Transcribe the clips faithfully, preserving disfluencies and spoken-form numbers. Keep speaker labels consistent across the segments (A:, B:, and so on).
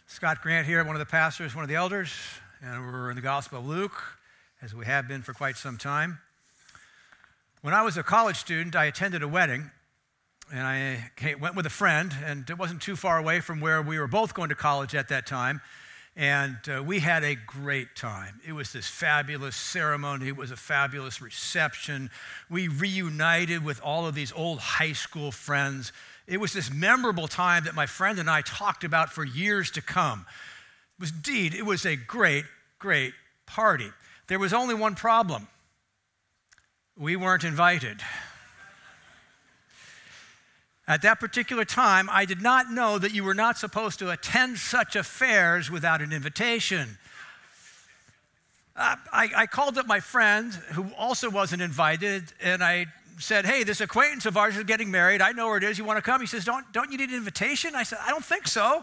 A: Scott Grant here, one of the pastors, one of the elders, and we're in the Gospel of Luke, as we have been for quite some time. When I was a college student, I attended a wedding, and I went with a friend, and it wasn't too far away from where we were both going to college at that time, and uh, we had a great time. It was this fabulous ceremony. It was a fabulous reception. We reunited with all of these old high school friends. It was this memorable time that my friend and I talked about for years to come. It was, indeed, it was a great, great party. There was only one problem. We weren't invited. At that particular time, I did not know that you were not supposed to attend such affairs without an invitation. Uh, I, I called up my friend, who also wasn't invited, and I said, hey, this acquaintance of ours is getting married. I know where it is. You want to come? He says, don't, don't you need an invitation? I said, I don't think so.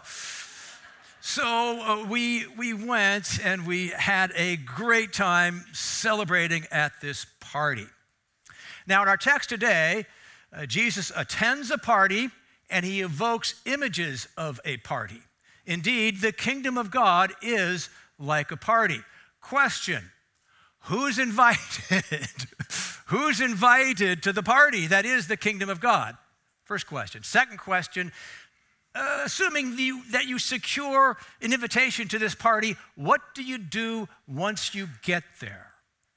A: So uh, we, we went, and we had a great time celebrating at this party. Now, in our text today, uh, Jesus attends a party, and he evokes images of a party. Indeed, the kingdom of God is like a party. Question: who's invited? Who's invited to the party that is the kingdom of God? First question. Second question, uh, assuming the, that you secure an invitation to this party, what do you do once you get there?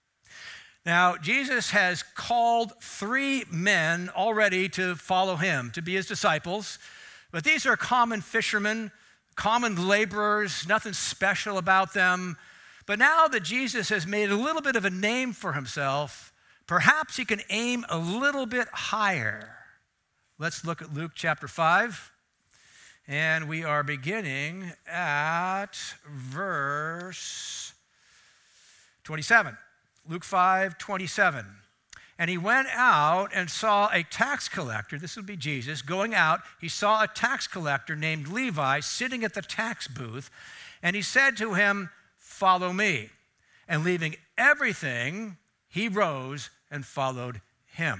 A: Now, Jesus has called three men already to follow him, to be his disciples, but these are common fishermen, common laborers, nothing special about them. But now that Jesus has made a little bit of a name for himself, perhaps he can aim a little bit higher. Let's look at Luke chapter five, and we are beginning at verse twenty-seven. Luke five, twenty-seven. And he went out and saw a tax collector, this would be Jesus, going out. He saw a tax collector named Levi sitting at the tax booth, and he said to him, follow me. And leaving everything, he rose and followed him.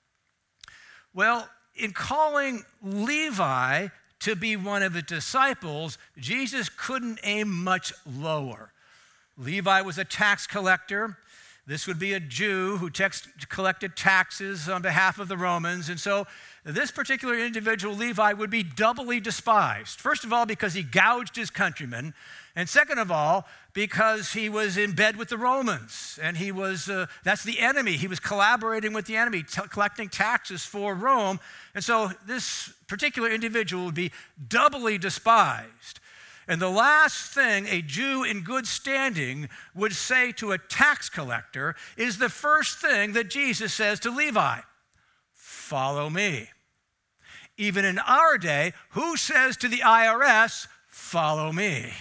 A: Well, in calling Levi to be one of the disciples, Jesus couldn't aim much lower. Levi was a tax collector. This would be a Jew who tex- collected taxes on behalf of the Romans. And so this particular individual, Levi, would be doubly despised. First of all, because he gouged his countrymen. And second of all, because he was in bed with the Romans. And he was, uh, that's the enemy. He was collaborating with the enemy, t- collecting taxes for Rome. And so this particular individual would be doubly despised. And the last thing a Jew in good standing would say to a tax collector is the first thing that Jesus says to Levi: follow me. Even in our day, who says to the I R S, follow me?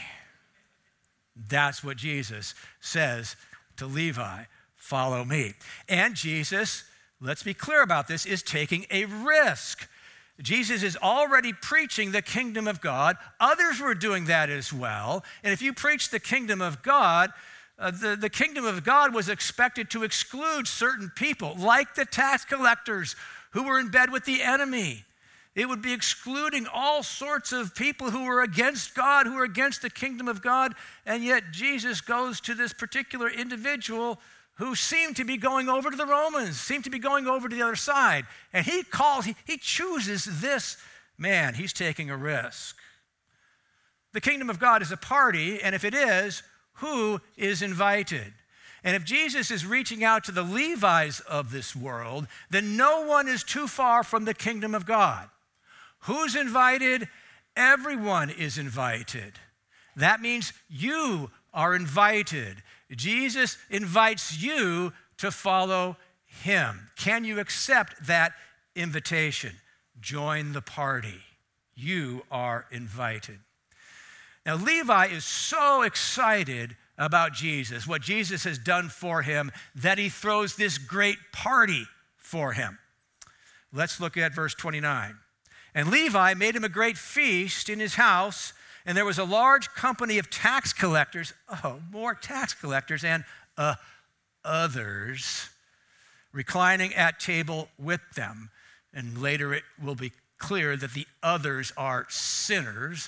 A: That's what Jesus says to Levi, follow me. And Jesus, let's be clear about this, is taking a risk. Jesus is already preaching the kingdom of God. Others were doing that as well. And if you preach the kingdom of God, uh, the, the kingdom of God was expected to exclude certain people, like the tax collectors who were in bed with the enemy. It would be excluding all sorts of people who were against God, who were against the kingdom of God. And yet Jesus goes to this particular individual who seemed to be going over to the Romans, seemed to be going over to the other side. And he calls, he, he chooses this man. He's taking a risk. The kingdom of God is a party, and if it is, who is invited? And if Jesus is reaching out to the Levites of this world, then no one is too far from the kingdom of God. Who's invited? Everyone is invited. That means you are invited. Jesus invites you to follow him. Can you accept that invitation? Join the party. You are invited. Now, Levi is so excited about Jesus, what Jesus has done for him, that he throws this great party for him. Let's look at verse twenty-nine. And Levi made him a great feast in his house, and there was a large company of tax collectors, oh, more tax collectors, and uh, others reclining at table with them. And later it will be clear that the others are sinners.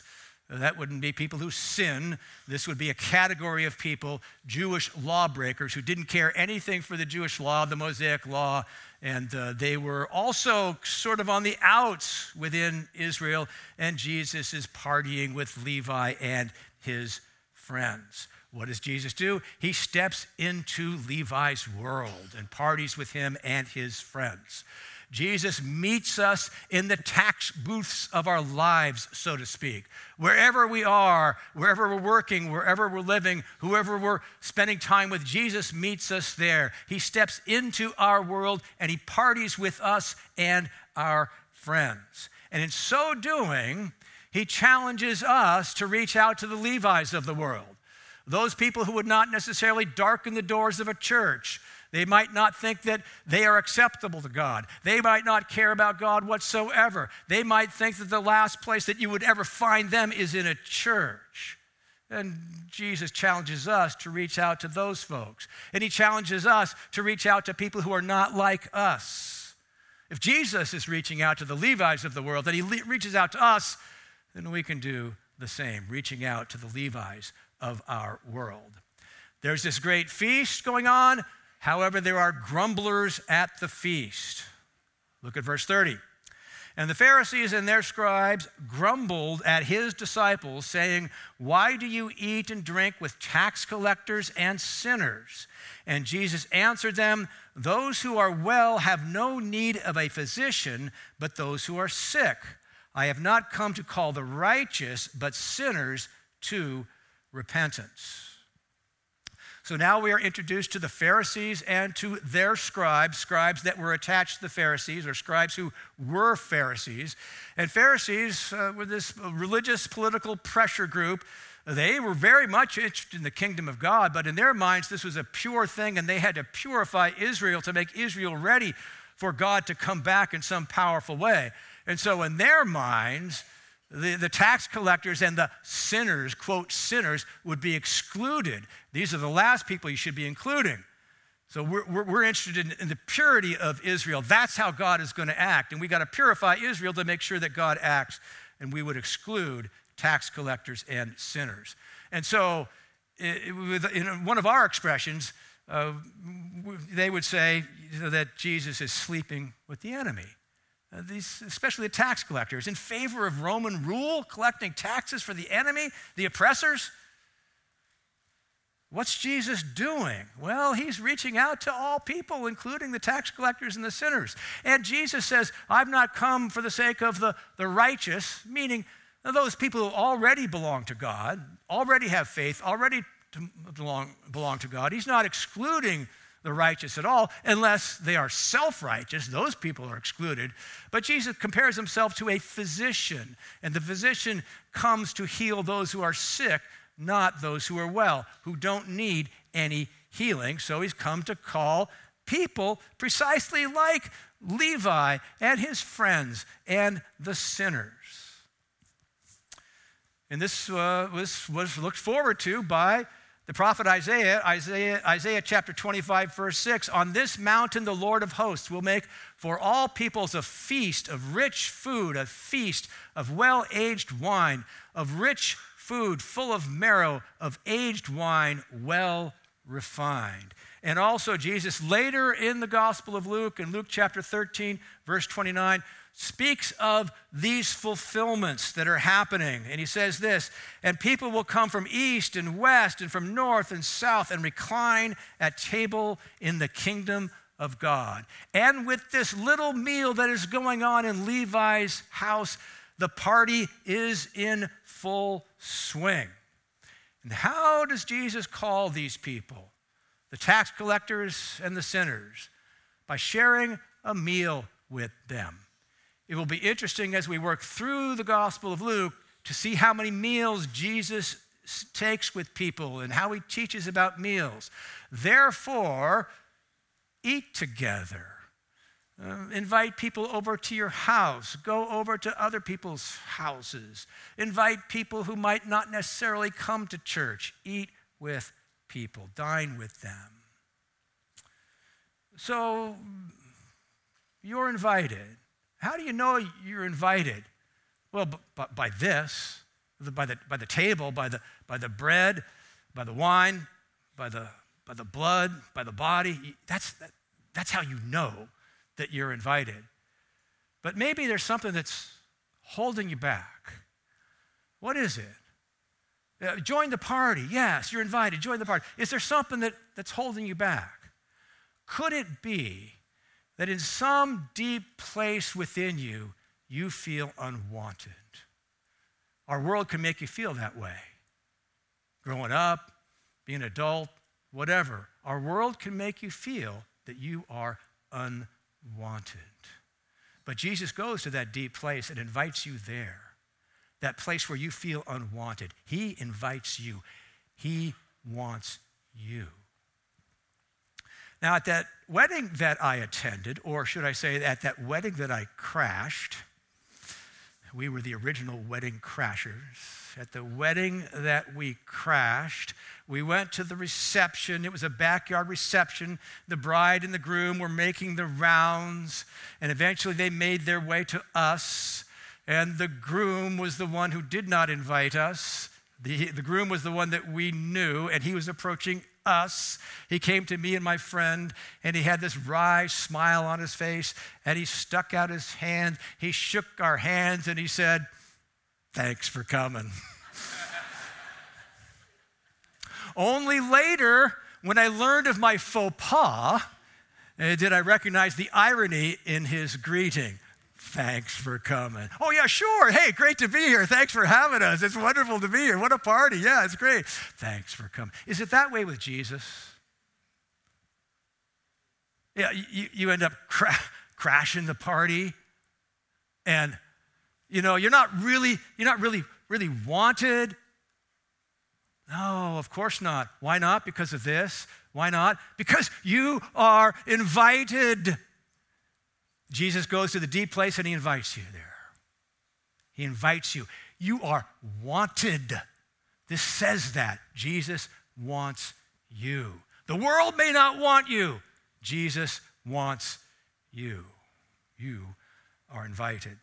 A: That wouldn't be people who sin. This would be a category of people, Jewish lawbreakers, who didn't care anything for the Jewish law, the Mosaic law, and uh, they were also sort of on the outs within Israel, and Jesus is partying with Levi and his friends. What does Jesus do? He steps into Levi's world and parties with him and his friends. Jesus meets us in the tax booths of our lives, so to speak. Wherever we are, wherever we're working, wherever we're living, whoever we're spending time with, Jesus meets us there. He steps into our world and he parties with us and our friends. And in so doing, he challenges us to reach out to the Levites of the world. Those people who would not necessarily darken the doors of a church. They might not think that they are acceptable to God. They might not care about God whatsoever. They might think that the last place that you would ever find them is in a church. And Jesus challenges us to reach out to those folks. And he challenges us to reach out to people who are not like us. If Jesus is reaching out to the Levites of the world, then he le- reaches out to us, then we can do the same, reaching out to the Levites of our world. There's this great feast going on. However, there are grumblers at the feast. Look at verse thirty. And the Pharisees and their scribes grumbled at his disciples, saying, "Why do you eat and drink with tax collectors and sinners?" And Jesus answered them, "Those who are well have no need of a physician, but those who are sick. I have not come to call the righteous, but sinners to repentance." So now we are introduced to the Pharisees and to their scribes, scribes that were attached to the Pharisees, or scribes who were Pharisees. And Pharisees uh, were this religious political pressure group. They were very much interested in the kingdom of God, but in their minds this was a pure thing, and they had to purify Israel to make Israel ready for God to come back in some powerful way. And so in their minds, The, the tax collectors and the sinners, quote, sinners, would be excluded. These are the last people you should be including. So we're, we're, we're interested in, in the purity of Israel. That's how God is going to act. And we got to purify Israel to make sure that God acts. And we would exclude tax collectors and sinners. And so it, it, in one of our expressions, uh, they would say that Jesus is sleeping with the enemy. Uh, these, especially the tax collectors, in favor of Roman rule, collecting taxes for the enemy, the oppressors. What's Jesus doing? Well, he's reaching out to all people, including the tax collectors and the sinners. And Jesus says, I've not come for the sake of the, the righteous, meaning those people who already belong to God, already have faith, already to belong, belong to God. He's not excluding the righteous at all, unless they are self-righteous. Those people are excluded. But Jesus compares himself to a physician, and the physician comes to heal those who are sick, not those who are well, who don't need any healing. So he's come to call people precisely like Levi and his friends and the sinners. And this uh, was, was looked forward to by the prophet Isaiah, Isaiah, Isaiah chapter twenty-five, verse six, "On this mountain the Lord of hosts will make for all peoples a feast of rich food, a feast of well-aged wine, of rich food full of marrow, of aged wine well refined." And also Jesus later in the Gospel of Luke, in Luke chapter thirteen, verse twenty-nine, speaks of these fulfillments that are happening. And he says this, "And people will come from east and west and from north and south and recline at table in the kingdom of God." And with this little meal that is going on in Levi's house, the party is in full swing. And how does Jesus call these people? The tax collectors and the sinners, by sharing a meal with them. It will be interesting as we work through the Gospel of Luke to see how many meals Jesus takes with people and how he teaches about meals. Therefore, eat together. Uh, invite people over to your house. Go over to other people's houses. Invite people who might not necessarily come to church. Eat with people. Dine with them. So, you're invited. How do you know you're invited? Well, b- by this. by the, by the table, by the, by the bread, by the wine, by the, by the blood, by the body. That's, that, that's how you know that you're invited. But maybe there's something that's holding you back. What is it? Uh, join the party. Yes, you're invited. Join the party. Is there something that, that's holding you back? Could it be that in some deep place within you, you feel unwanted? Our world can make you feel that way. Growing up, being an adult, whatever. Our world can make you feel that you are unwanted. But Jesus goes to that deep place and invites you there. That place where you feel unwanted. He invites you. He wants you. Now, at that wedding that I attended, or should I say at that wedding that I crashed, we were the original wedding crashers. At the wedding that we crashed, we went to the reception. It was a backyard reception. The bride and the groom were making the rounds, and eventually they made their way to us. And the groom was the one who did not invite us. The, the groom was the one that we knew, and he was approaching us. He came to me and my friend, and he had this wry smile on his face, and he stuck out his hand. He shook our hands, and he said, "Thanks for coming." Only later, when I learned of my faux pas, uh, did I recognize the irony in his greeting. "Thanks for coming." "Oh, yeah, sure. Hey, great to be here. Thanks for having us. It's wonderful to be here. What a party. Yeah, it's great. Thanks for coming." Is it that way with Jesus? Yeah, you, you end up cra- crashing the party, and you know you're not really you're not really really wanted. No, of course not. Why not? Because of this. Why not? Because you are invited. Jesus goes to the deep place and he invites you there. He invites you. You are wanted. This says that. Jesus wants you. The world may not want you. Jesus wants you. You are invited.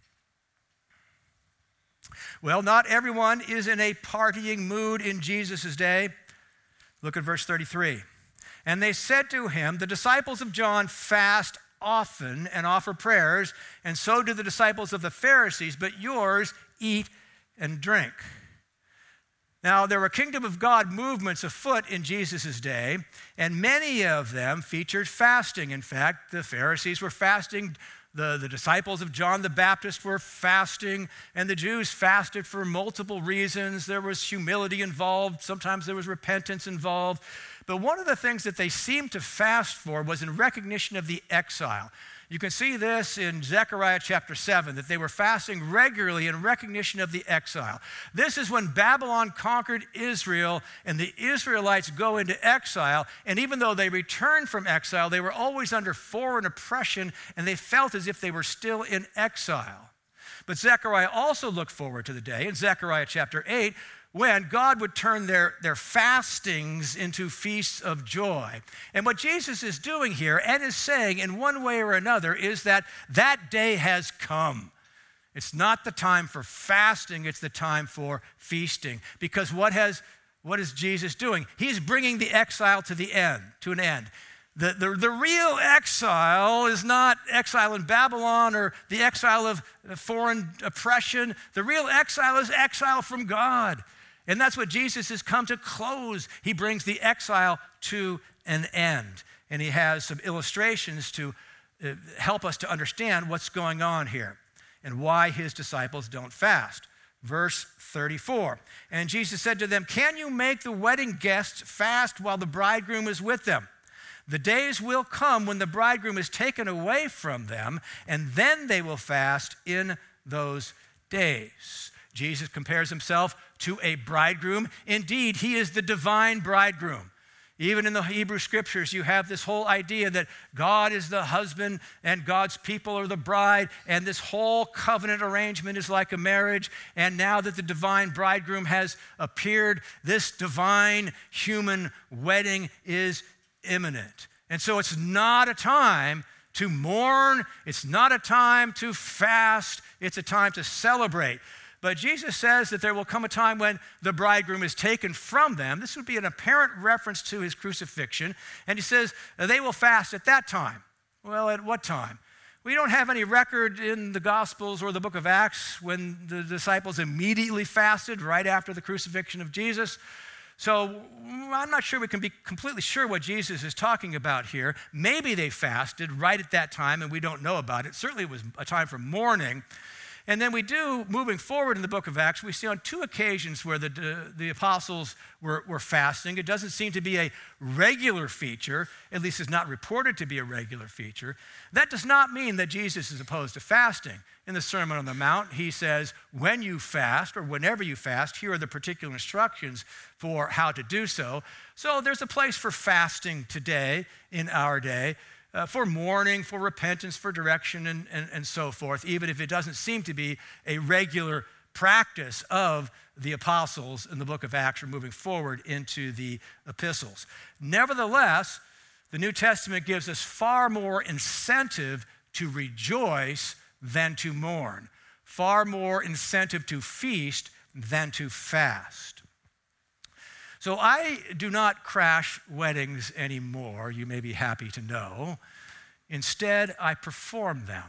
A: Well, not everyone is in a partying mood in Jesus' day. Look at verse thirty-three. And they said to him, "The disciples of John fast often and offer prayers, and so do the disciples of the Pharisees, but yours eat and drink." Now, there were kingdom of God movements afoot in Jesus' day, and many of them featured fasting. In fact, the Pharisees were fasting, the, the disciples of John the Baptist were fasting, and the Jews fasted for multiple reasons. There was humility involved, sometimes there was repentance involved. But one of the things that they seemed to fast for was in recognition of the exile. You can see this in Zechariah chapter seven, that they were fasting regularly in recognition of the exile. This is when Babylon conquered Israel and the Israelites go into exile. And even though they returned from exile, they were always under foreign oppression and they felt as if they were still in exile. But Zechariah also looked forward to the day in Zechariah chapter eight when God would turn their, their fastings into feasts of joy. And what Jesus is doing here and is saying in one way or another is that that day has come. It's not the time for fasting, it's the time for feasting. Because what has what is Jesus doing? He's bringing the exile to the end, to an end. The, the, the real exile is not exile in Babylon or the exile of foreign oppression. The real exile is exile from God. And that's what Jesus has come to close. He brings the exile to an end. And he has some illustrations to uh, help us to understand what's going on here and why his disciples don't fast. Verse thirty-four, and Jesus said to them, "Can you make the wedding guests fast while the bridegroom is with them? The days will come when the bridegroom is taken away from them, and then they will fast in those days." Jesus compares himself to a bridegroom. Indeed, he is the divine bridegroom. Even in the Hebrew scriptures, you have this whole idea that God is the husband and God's people are the bride, and this whole covenant arrangement is like a marriage. And now that the divine bridegroom has appeared, this divine human wedding is imminent. And so it's not a time to mourn. It's not a time to fast. It's a time to celebrate. But Jesus says that there will come a time when the bridegroom is taken from them. This would be an apparent reference to his crucifixion. And he says they will fast at that time. Well, at what time? We don't have any record in the Gospels or the book of Acts when the disciples immediately fasted right after the crucifixion of Jesus. So I'm not sure we can be completely sure what Jesus is talking about here. Maybe they fasted right at that time and we don't know about it. Certainly it was a time for mourning. And then we do, moving forward in the book of Acts, we see on two occasions where the, the, the apostles were, were fasting. It doesn't seem to be a regular feature, at least it's not reported to be a regular feature. That does not mean that Jesus is opposed to fasting. In the Sermon on the Mount, he says, when you fast, or whenever you fast, here are the particular instructions for how to do so. So there's a place for fasting today, in our day, Uh, for mourning, for repentance, for direction, and, and, and so forth, even if it doesn't seem to be a regular practice of the apostles in the book of Acts or moving forward into the epistles. Nevertheless, the New Testament gives us far more incentive to rejoice than to mourn, far more incentive to feast than to fast. So I do not crash weddings anymore, you may be happy to know. Instead, I perform them.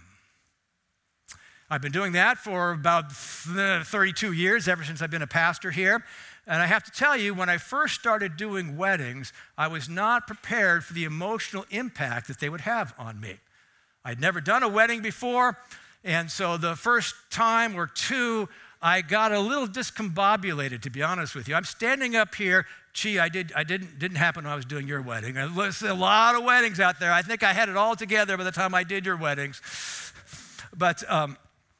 A: I've been doing that for about thirty-two years, ever since I've been a pastor here. And I have to tell you, when I first started doing weddings, I was not prepared for the emotional impact that they would have on me. I'd never done a wedding before, and so the first time or two, I got a little discombobulated, to be honest with you. I'm standing up here. Gee, I, did, I didn't, didn't happen when I was doing your wedding. There's a lot of weddings out there. I think I had it all together by the time I did your weddings. But um,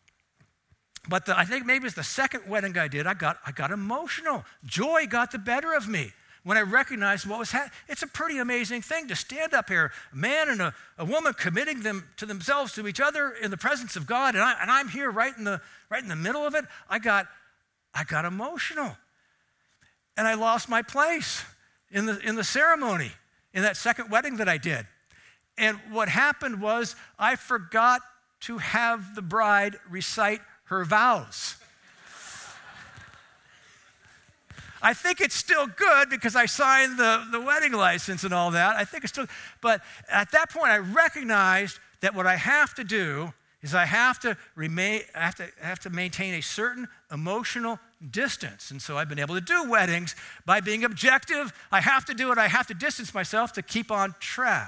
A: but the, I think maybe it's the second wedding I did, I got, I got emotional. Joy got the better of me when I recognized what was happening. It's a pretty amazing thing to stand up here, a man and a, a woman committing them to themselves, to each other in the presence of God, and, I, and I'm here right in the right in the middle of it. I got, I got emotional, and I lost my place in the in the ceremony in that second wedding that I did. And what happened was I forgot to have the bride recite her vows. I think it's still good because I signed the, the wedding license and all that. I think it's still, but at that point I recognized that what I have to do is I have to remain, I have to, I have to maintain a certain emotional distance. And so I've been able to do weddings by being objective. I have to do it. I have to distance myself to keep on track.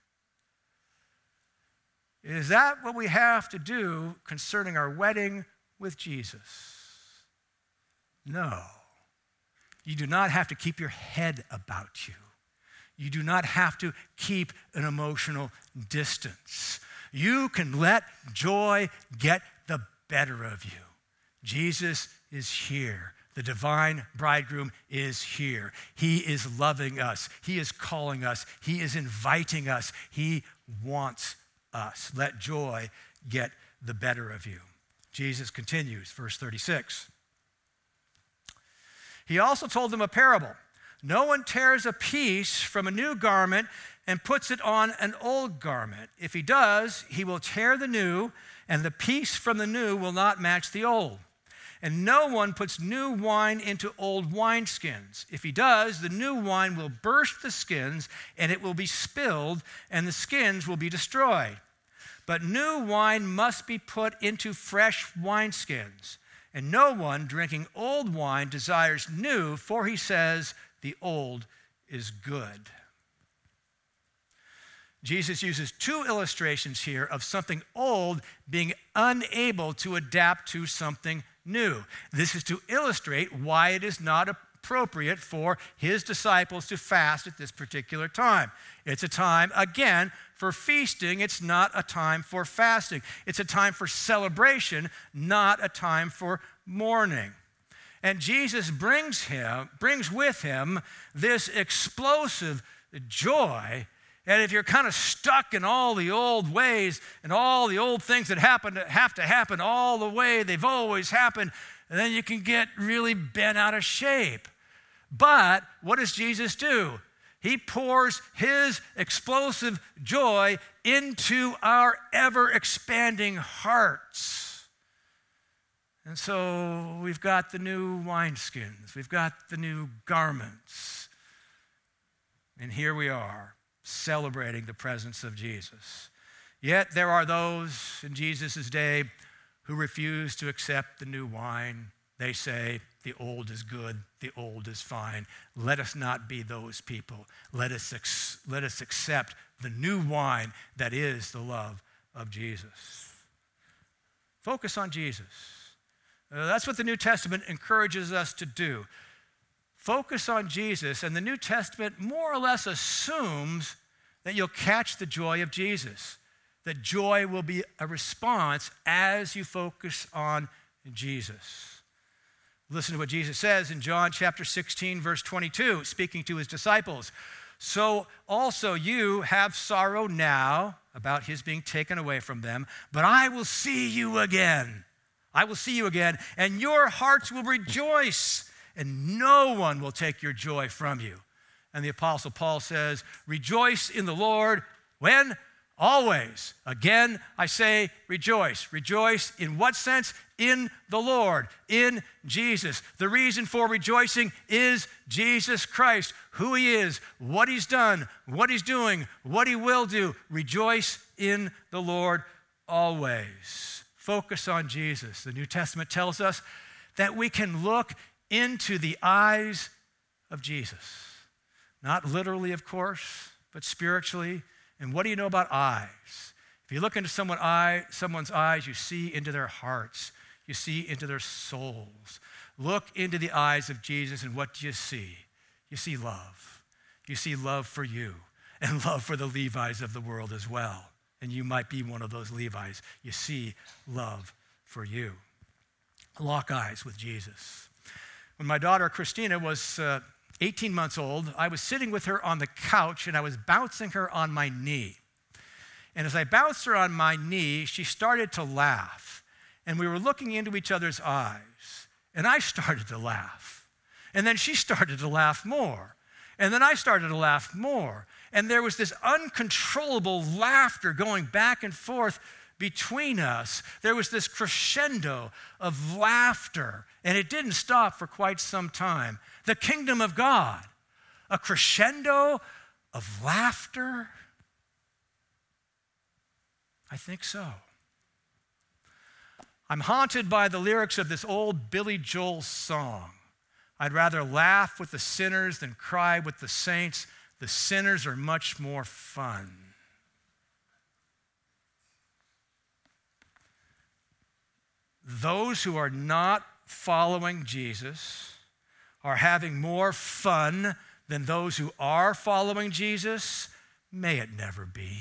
A: Is that what we have to do concerning our wedding with Jesus? No. You do not have to keep your head about you. You do not have to keep an emotional distance. You can let joy get the better of you. Jesus is here. The divine bridegroom is here. He is loving us. He is calling us. He is inviting us. He wants us. Let joy get the better of you. Jesus continues, verse thirty-six. He also told them a parable. No one tears a piece from a new garment and puts it on an old garment. If he does, he will tear the new, and the piece from the new will not match the old. And no one puts new wine into old wineskins. If he does, the new wine will burst the skins, and it will be spilled, and the skins will be destroyed. But new wine must be put into fresh wineskins. And no one drinking old wine desires new, for he says, the old is good. Jesus uses two illustrations here of something old being unable to adapt to something new. This is to illustrate why it is not appropriate for his disciples to fast at this particular time. It's a time, again, for feasting. It's not a time for fasting. It's a time for celebration, not a time for mourning. And Jesus brings him, brings with him this explosive joy. And if you're kind of stuck in all the old ways and all the old things that happen that have to happen all the way they've always happened, then you can get really bent out of shape. But what does Jesus do? He pours his explosive joy into our ever-expanding hearts. And so we've got the new wineskins. We've got the new garments. And here we are, celebrating the presence of Jesus. Yet there are those in Jesus' day who refuse to accept the new wine. They say, the old is good, the old is fine. Let us not be those people. Let us, ex- let us accept the new wine that is the love of Jesus. Focus on Jesus. Uh, that's what the New Testament encourages us to do. Focus on Jesus, and the New Testament more or less assumes that you'll catch the joy of Jesus, that joy will be a response as you focus on Jesus. Listen to what Jesus says in John chapter sixteen, verse twenty-two, speaking to his disciples. So also you have sorrow now about his being taken away from them, but I will see you again. I will see you again, and your hearts will rejoice, and no one will take your joy from you. And the Apostle Paul says, rejoice in the Lord when? Always. Again, I say rejoice. Rejoice in what sense? In the Lord, in Jesus. The reason for rejoicing is Jesus Christ, who he is, what he's done, what he's doing, what he will do. Rejoice in the Lord always. Focus on Jesus. The New Testament tells us that we can look into the eyes of Jesus. Not literally, of course, but spiritually. And what do you know about eyes? If you look into someone eye, someone's eyes, you see into their hearts. You see into their souls. Look into the eyes of Jesus, and what do you see? You see love. You see love for you and love for the Levites of the world as well. And you might be one of those Levites. You see love for you. Lock eyes with Jesus. When my daughter Christina was uh, eighteen months old, I was sitting with her on the couch and I was bouncing her on my knee. And as I bounced her on my knee, she started to laugh. And we were looking into each other's eyes. And I started to laugh. And then she started to laugh more. And then I started to laugh more. And there was this uncontrollable laughter going back and forth between us. There was this crescendo of laughter. And it didn't stop for quite some time. The kingdom of God, a crescendo of laughter? I think so. I'm haunted by the lyrics of this old Billy Joel song. I'd rather laugh with the sinners than cry with the saints. The sinners are much more fun. Those who are not following Jesus are having more fun than those who are following Jesus. May it never be.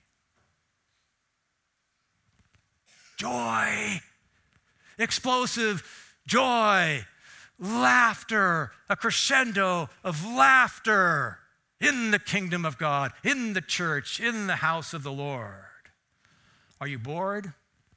A: Joy, explosive joy, laughter, a crescendo of laughter in the kingdom of God, in the church, in the house of the Lord. Are you bored?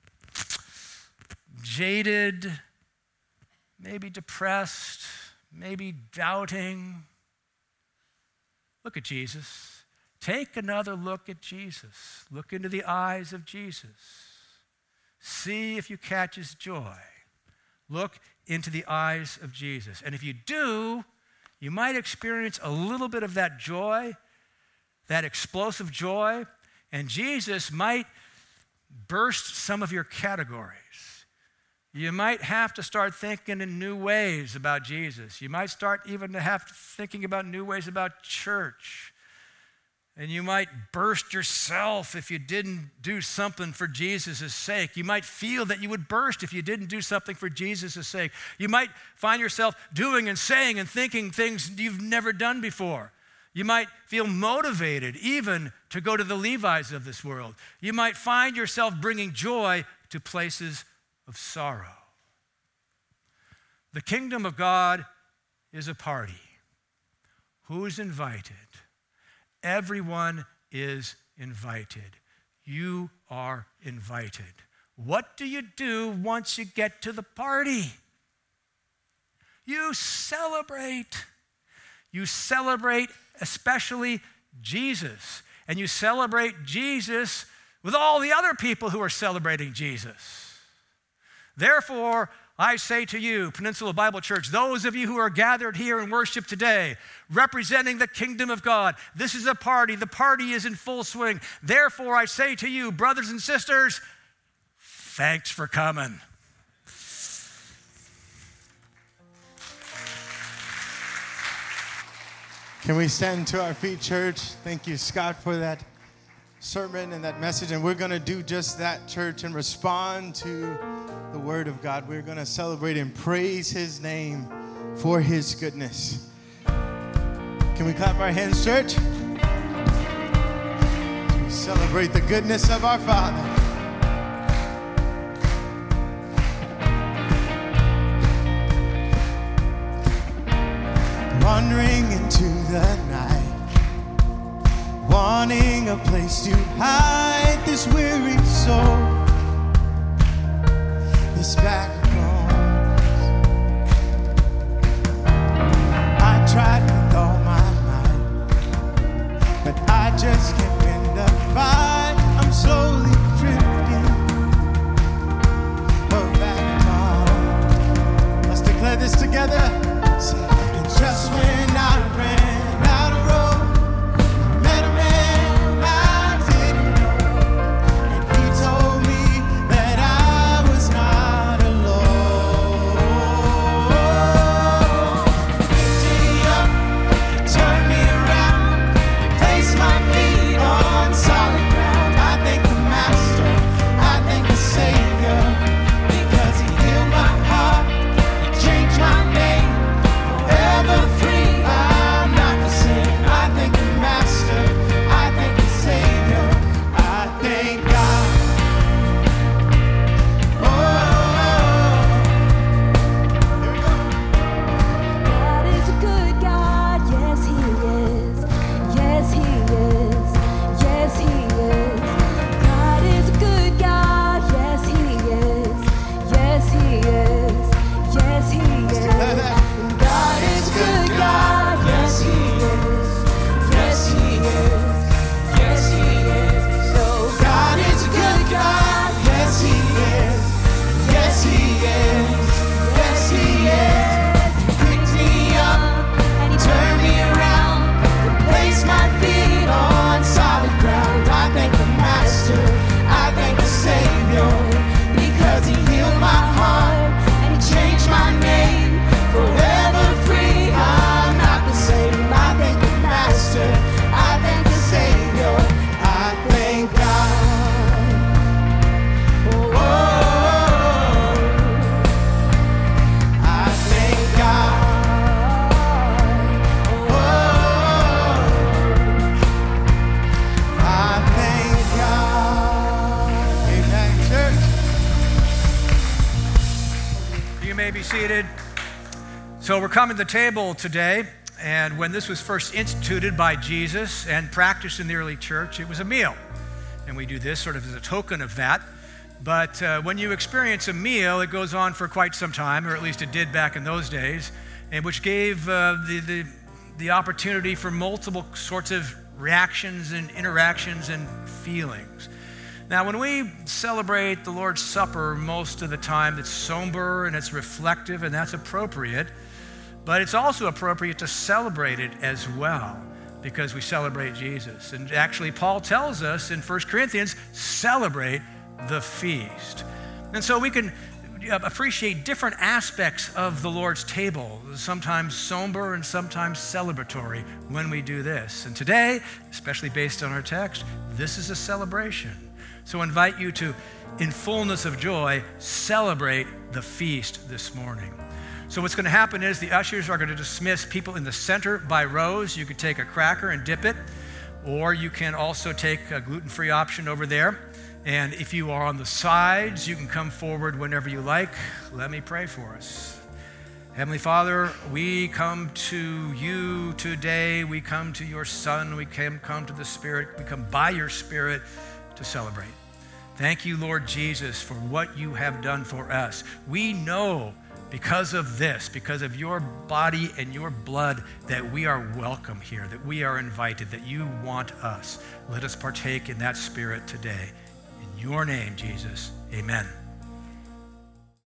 A: Jaded? Maybe depressed? Maybe doubting? Look at Jesus. Take another look at Jesus. Look into the eyes of Jesus. See if you catch his joy. Look into the eyes of Jesus. And if you do, you might experience a little bit of that joy, that explosive joy, and Jesus might burst some of your categories. You might have to start thinking in new ways about Jesus. You might start even to have to thinking about new ways about church. And you might burst yourself if you didn't do something for Jesus' sake. You might feel that you would burst if you didn't do something for Jesus' sake. You might find yourself doing and saying and thinking things you've never done before. You might feel motivated even to go to the Levites of this world. You might find yourself bringing joy to places of sorrow. The kingdom of God is a party. Who's invited? Everyone is invited. You are invited. What do you do once you get to the party? You celebrate. You celebrate especially Jesus. And you celebrate Jesus with all the other people who are celebrating Jesus. Therefore, I say to you, Peninsula Bible Church, those of you who are gathered here in worship today, representing the kingdom of God, this is a party. The party is in full swing. Therefore, I say to you, brothers and sisters, thanks for coming.
B: Can we stand to our feet, church? Thank you, Scott, for that sermon and that message. And we're going to do just that, church, and respond to the word of God. We're going to celebrate and praise his name for his goodness. Can we clap our hands, church? We celebrate the goodness of our Father. Wandering into the night, wanting a place to hide this weary soul, this backbone. I tried with all my might, but I just can't win the fight. I'm slowly drifting back home. Let's declare this together. Just when I ran out of road, I met a man I didn't know, and he told me that I was not alone. Picked me up, turned me around, placed my feet on solid ground. I thank the Master, I thank the Savior, because he healed my heart, he changed my name. Ever free, I'm not the same. I thank the Master, I thank the Savior, I thank God. Oh, here we go.
C: God is a good God, yes he is, yes he is, yes he is. God is a good God, yes he is, yes he is, yes he is. God is a good God, yes he is, yes he is, yes he is. So
B: God is a good God, yes he is, yes he is, yes he is. He picked me up,
C: and he
B: turned me around, and placed my feet on solid ground. I thank the Master, I thank the Savior, because he healed my heart, and he changed my name. Forever free, I'm not the same. I thank the Master, I thank the Savior, I thank God. Oh, I thank God. Oh, I thank God. Amen, church.
A: You may be seated. So we're coming to the table today, and when this was first instituted by Jesus and practiced in the early church, it was a meal. And we do this sort of as a token of that. But uh, when you experience a meal, it goes on for quite some time, or at least it did back in those days, and which gave uh, the, the, the opportunity for multiple sorts of reactions and interactions and feelings. Now, when we celebrate the Lord's Supper, most of the time it's somber and it's reflective, and that's appropriate. But it's also appropriate to celebrate it as well, because we celebrate Jesus. And actually, Paul tells us in First Corinthians, celebrate the feast. And so we can appreciate different aspects of the Lord's table, sometimes somber and sometimes celebratory when we do this. And today, especially based on our text, this is a celebration. So I invite you to, in fullness of joy, celebrate the feast this morning. So what's going to happen is the ushers are going to dismiss people in the center by rows. You could take a cracker and dip it, or you can also take a gluten-free option over there. And if you are on the sides, you can come forward whenever you like. Let me pray for us. Heavenly Father, we come to you today. We come to your Son. We come, come to the Spirit. We come by your Spirit to celebrate. Thank you, Lord Jesus, for what you have done for us. We know because of this, because of your body and your blood, that we are welcome here, that we are invited, that you want us. Let us partake in that Spirit today. In your name, Jesus, amen.